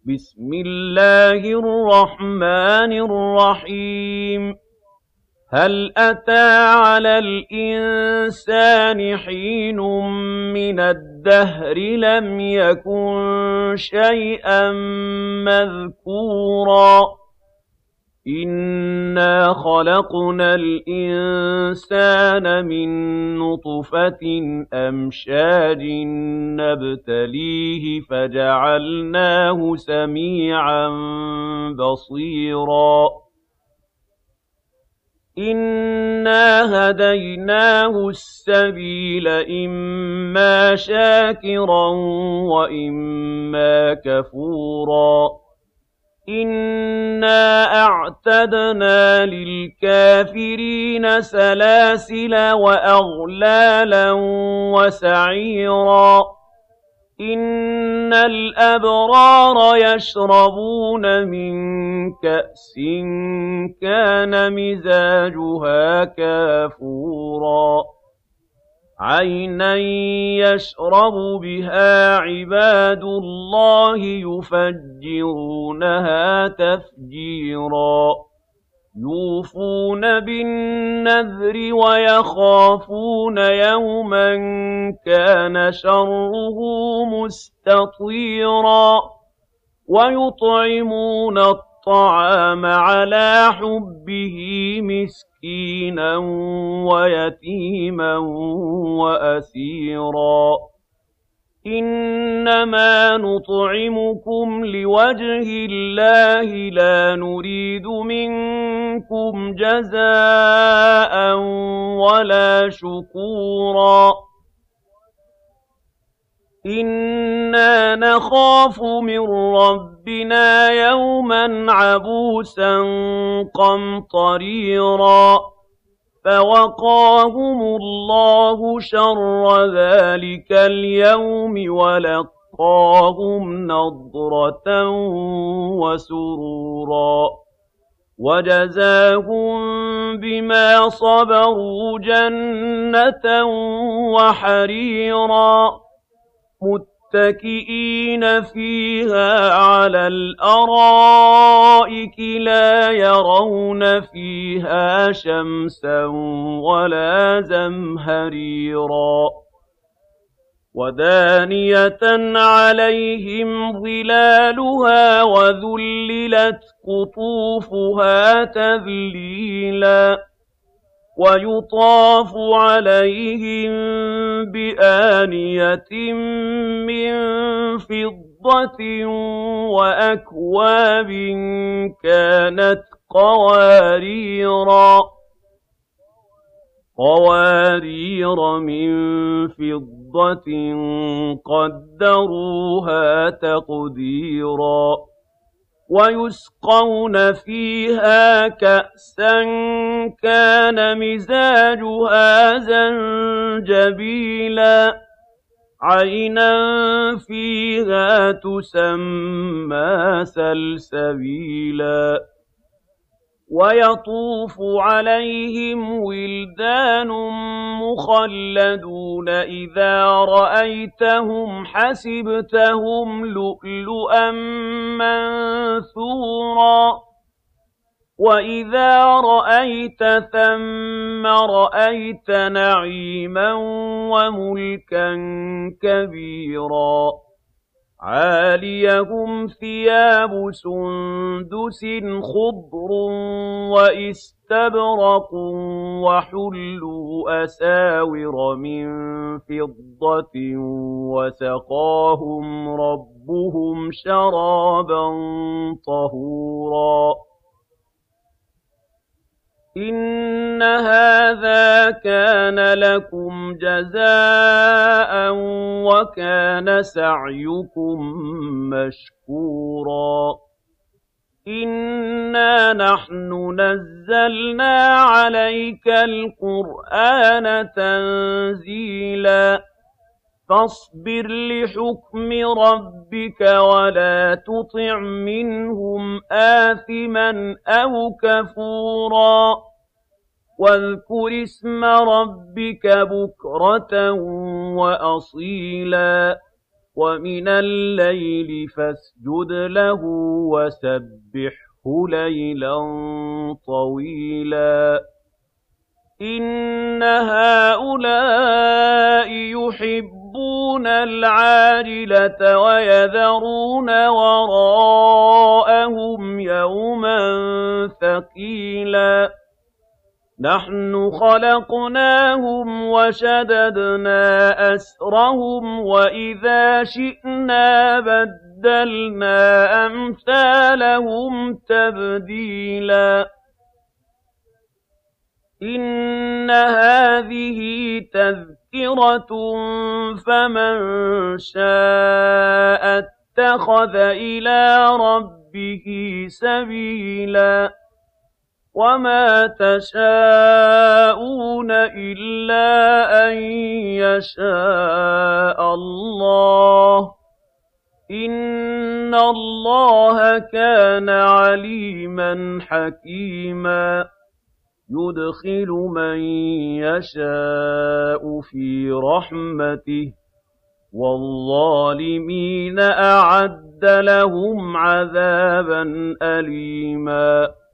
بسم الله الرحمن الرحيم هل أتى على الإنسان حين من الدهر لم يكن شيئا مذكورا إنا خلقنا الإنسان من نطفة أمشاج نبتليه فجعلناه سميعا بصيرا إنا هديناه السبيل إما شاكرا وإما كفورا إنا أعتدنا للكافرين سلاسل وأغلالا وسعيرا إن الأبرار يشربون من كأس كان مزاجها كافورا عينا يشرب بها عباد الله يفجرونها تفجيرا يوفون بالنذر ويخافون يوما كان شره مستطيرا ويطعمون الطعام على حبه مسكينا ويتيما وأسيرا إنما نطعمكم لوجه الله لا نريد منكم جزاء ولا شكورا إنا نخاف من ربنا يوما عبوسا قمطريرا فوقاهم الله شر ذلك اليوم ولقاهم نضرة وسرورا وجزاهم بما صبروا جنة وحريرا متكئين فيها على الأرائك لا يرون فيها شمسا ولا زمهريرا ودانية عليهم ظلالها وذللت قطوفها تذليلا ويطاف عليهم بآنية من فضة وأكواب كانت قوارير من فضة قدروها تقديرا ويسقون فيها كأسا كان مزاجها زنجبيلا عينا فيها تسمى سلسبيلا ويطوف عليهم ولدان مخلدون إذا رأيتهم حسبتهم لؤلؤا منثورا وإذا رأيت ثم رأيت نعيما وملكا كبيرا عاليهم ثياب سندس خضر وإستبرق وحلوا أساور من فضة وسقاهم ربهم شرابا طهورا إن هذا كان لكم جزاء وكان سعيكم مشكورا إنا نحن نزلنا عليك القرآن تنزيلا فاصبر لحكم ربك ولا تطع منهم آثما أو كفورا واذكر اسم ربك بكرة وأصيلا وَمِنَ اللَّيْلِ فَاسْجُدْ لَهُ وَسَبِّحْهُ لَيْلًا طَوِيلًا إِنَّ هَٰؤُلَاءِ يُحِبُّونَ الْعَاجِلَةَ وَيَذَرُونَ وَرَاءَهُمْ يَوْمًا ثَقِيلًا نَحْنُ خَلَقْنَاهُمْ وَشَدَدْنَا أَسْرَهُمْ وَإِذَا شِئْنَا بَدَّلْنَا أَمْثَالَهُمْ تَبْدِيلًا إِنَّ هَٰذِهِ تَذْكِرَةٌ فَمَن شَاءَ اتَّخَذَ إِلَىٰ رَبِّهِ سَبِيلًا وَمَا تَشَاءُونَ إِلَّا أَن يَشَاءَ اللَّهُ ۚ إِنَّ اللَّهَ كَانَ عَلِيمًا حَكِيمًا يُدْخِلُ مَن يَشَاءُ فِي رَحْمَتِهِ ۚ وَالظَّالِمِينَ أَعَدَّ لَهُمْ عَذَابًا أَلِيمًا